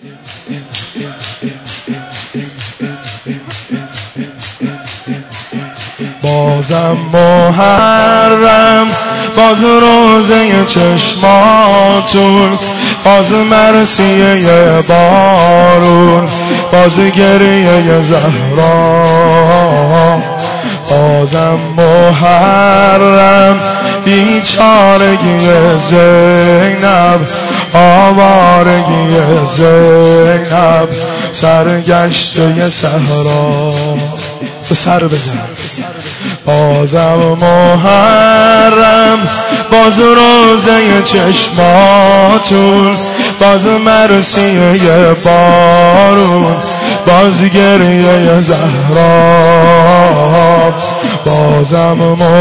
بازم محرم، باز روزه چشماتون، باز مرثیه بارون، باز گریه زهرا. بازم محرم، بیچارگی زینب، آوارگی زینب، سرگشته صحرا. به سر بزن. بازم محرم، باز روزه چشماتون، باز مرثیه بارون، باز گریه زهرا. بازم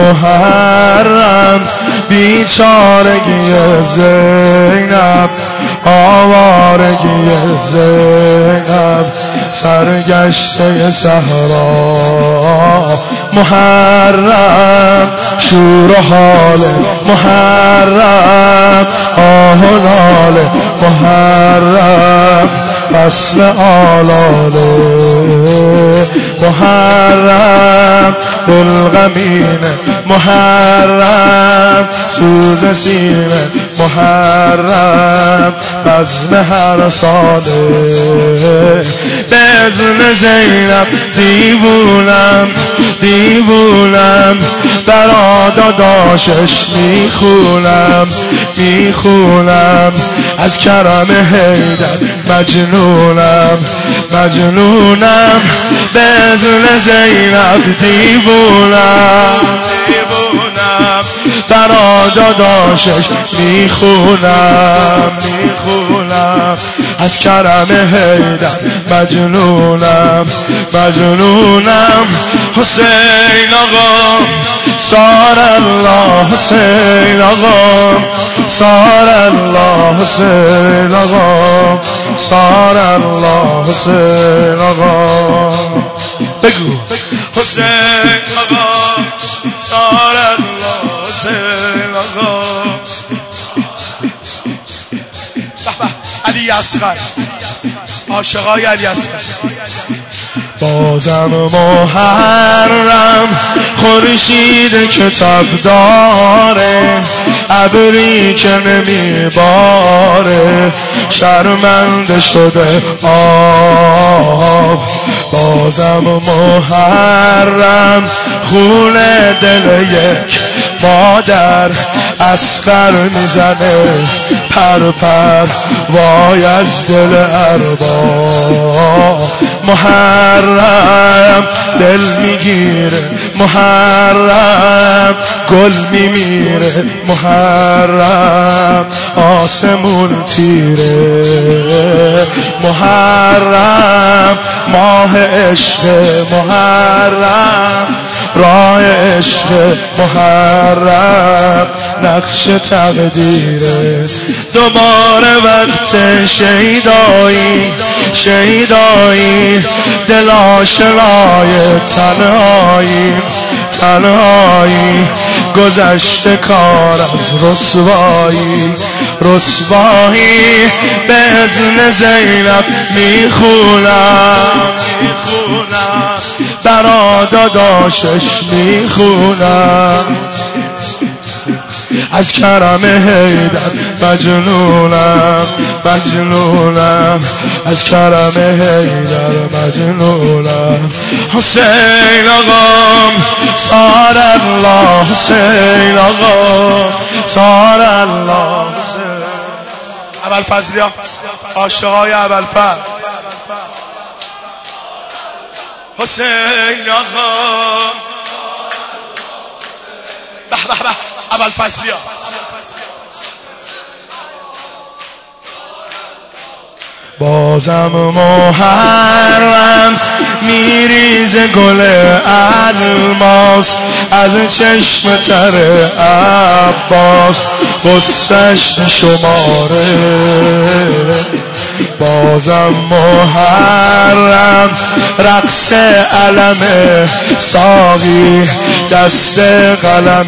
محرم، بیچارگی زینب، آوارگی زینب، سرگشته صحرا. محرم، شور و حال محرم، آه و ناله محرم، فصل آلاله محرم، دلغمین محرم، سوز سینه محرم، بزم هر ساله. به اذن زینب دیوونم، دیوونم، برا داداشش میخونم، میخونم، از کرم حیدر مجنونم، مجنونم، به اذن زینب دیوونم، دیوونم، برا داداشش میخونم، میخونم، از کرم حیدر مجنونم، مجنونم. حسین آقا سار الله، حسین آقا سار الله، حسین آقا سار الله، حسین آقا. بگو حسین آقا سار الله، حسین آقا. علی اصغر، عاشقای علی اصغر. بازم محرم، خورشید کتاب داره، ابری که نمیباره، شرمنده شده آب. بازم محرم، خون دل یک مادر اصغر میزنه پر پر، وای از دل ارباب. محرم، دل میگیره محرم، گل میمیره محرم، آسمون تیره محرم، ماه عشق محرم، راه عشق محرم، نقش تقدیره. دوباره وقت شیدایی، شیدایی، دل آشنای تنهایی، تنهایی، گذشته کار از رسوایی، رسوایی، به اذن زینب میخونم، میخونم، برا داداشش میخونم، از کرم حیدر مجنونم، مجنونم، از کرم حیدر مجنونم. حسین آقا سار الله، حسین آقا سار الله، حسین. ابوالفضلی ها، عاشقای ابوالفضل. حسین آقا به به به، ابوالفضلی ها. بازم محرم، میریزه گل الماس از چشم تر عباس، قصهش شماره. بازم محرم، رقص علم ساقی، دست قلم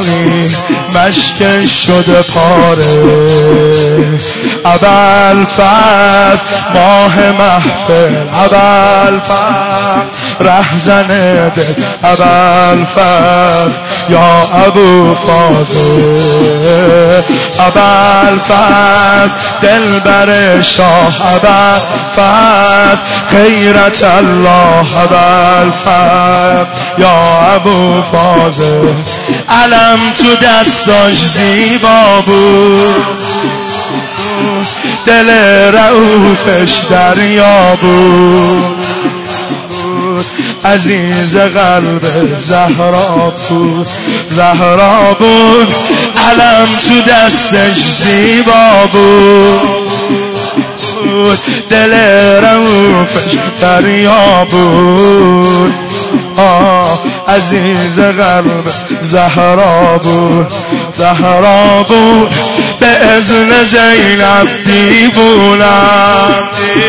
ساقی، مشک شده پاره. ابوالفضل ابوالفضل ماه محفل ابوالفضل رهزن دل ابوالفضل یا ابوالفضل ابوالفضل دلبر شاه ابوالفضل غیرت الله ابوالفضل یا ابوالفضل علم تو دستاش زیبا بود دل رؤوفش دریا بود عزیز قلب زهرا بود زهرا بود علم تو دستش زیبا بود دل رؤوفش دریا بود عزیز قلب زهرا بود زهرا بود به اذن زینب دیوونم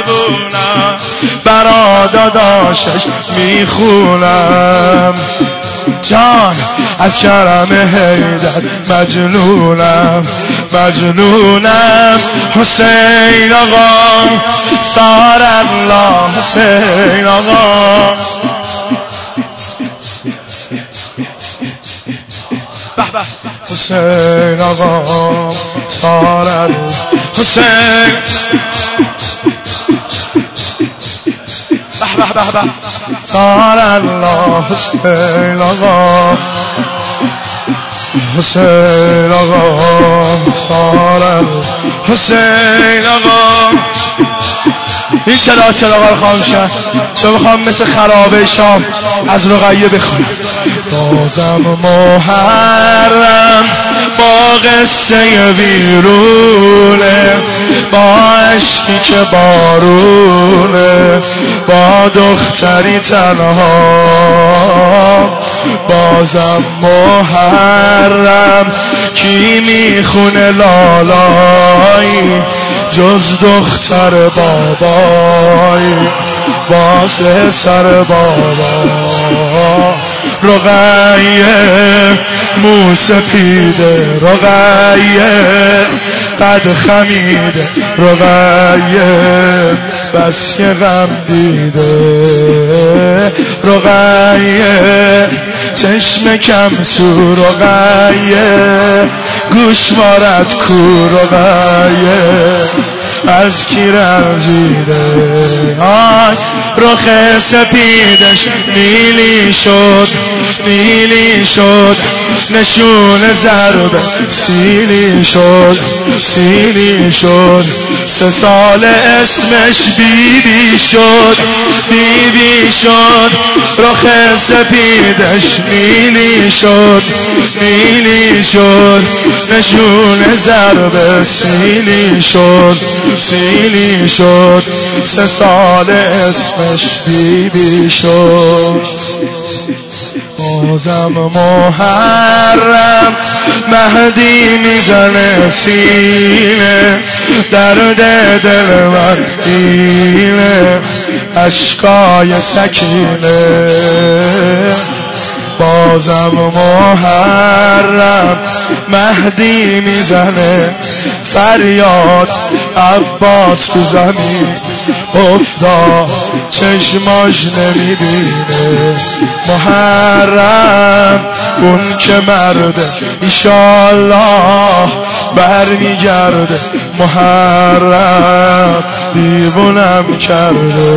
برا داداشش میخونم جان از کرم حیدر مجنونم حسین آقا سار الله حسین آقا حسین آقا سار الله حسین سار الله حسین آقا حسین آقا سار الله حسین آقا این چراغا رو خواهم شد چون میخوام مثل خرابه شام از رقیه بخونم بازم محرم با قصه ویرونه با عشقی که بارونه با دختری تنها بازم محرم کی میخونه لالایی جز دختر بابایی واسه سر بابا رقیه موسپیده رقیه قد خمیده رقیه بس که غم دیده رقیه چشم کم سو رقیه گوش مارد کو رقیه از کی رنجیده آی رخ سپیدش نیلی شد نشون ضرب سیلی شد 3 سال اسمش بیبی شد رخ سپیدش نیلی شد نشون ضرب سیلی شد 3 سال اسمش بیبی شد بازم محرم مهدی میزنه سینه درد دل من اینه اشکای سکینه بازم محرم مهدی میزنه فریاد عباس تو زمین افتاد چشماش نمیبینه محرم اون که مرده ایشالله برمیگرده محرم دیوونم کرده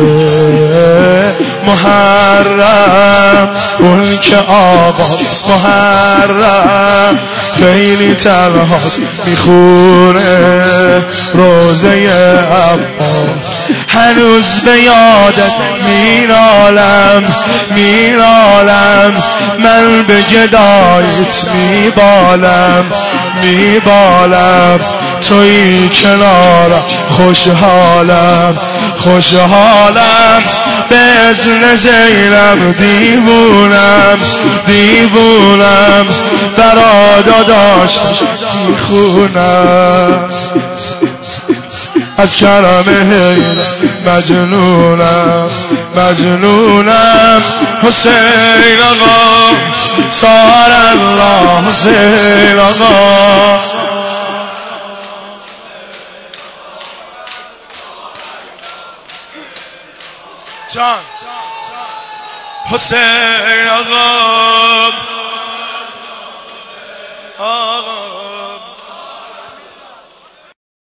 محرم اون که آقاست محرم خیلی تنهاست میخونه روزه عباس هنوز به یادت میرالم من به گدایت میبالم توی کنارم خوشحالم به اذن زینب دیوونم برا داداشش میخونم از کرم حیدر مجنونم حسین آقا سار الله حسین آقا جان حسین آقا